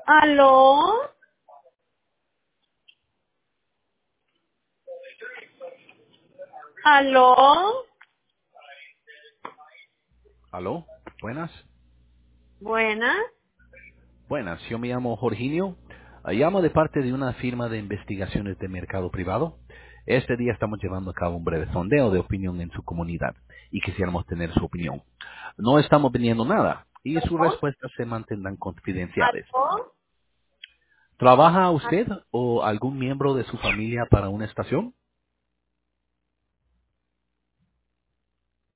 ¿Aló? ¿Aló? Aló, buenas. Buenas. Buenas, yo me llamo Jorginho. Llamo de parte de una firma de investigaciones de mercado privado. Este día estamos llevando a cabo un breve sondeo de opinión en su comunidad y quisiéramos tener su opinión. No estamos vendiendo nada y sus ¿Aló? respuestas se mantendrán confidenciales. ¿Aló? ¿Trabaja usted o algún miembro de su familia para una estación?